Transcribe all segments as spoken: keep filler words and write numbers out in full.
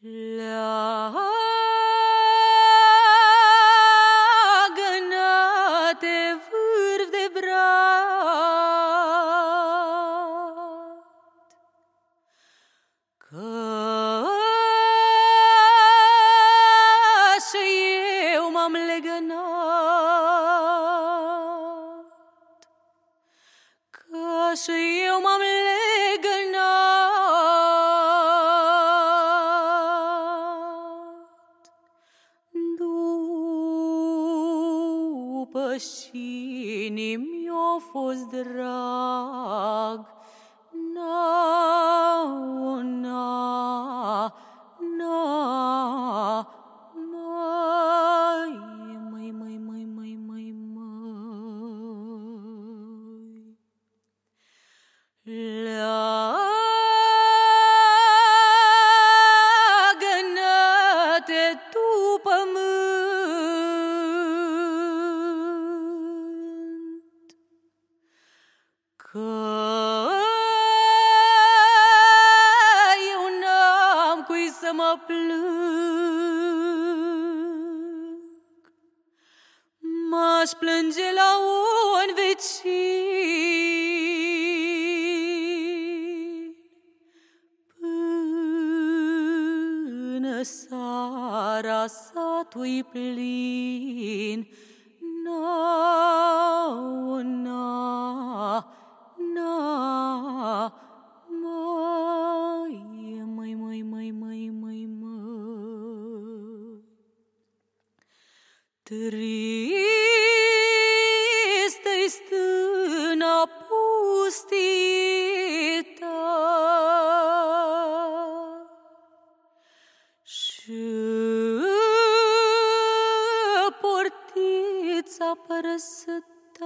Leagă-te vârf de brad, că și eu m-am legănat, că și eu m-am legănat după și mi-a fost drag. Na, na, na, mai, mai, mai, mai, mai, mai, mai. Leagă-te tu, pământ, că eu n-am cui să mă plâng. M-aș plânge la un vecin până seara satul-i plin. Na, na, na, mai, mai, mai, mai, mai, mai, mai. Tristă-i stâna pustită și portița părăsătă.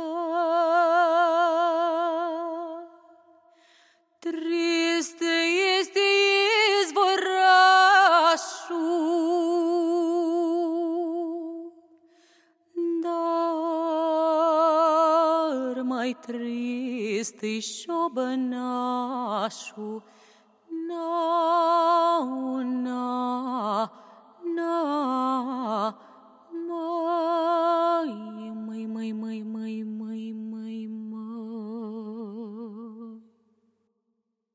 Triste este izvorașul, dar mai trist-i șobănașul.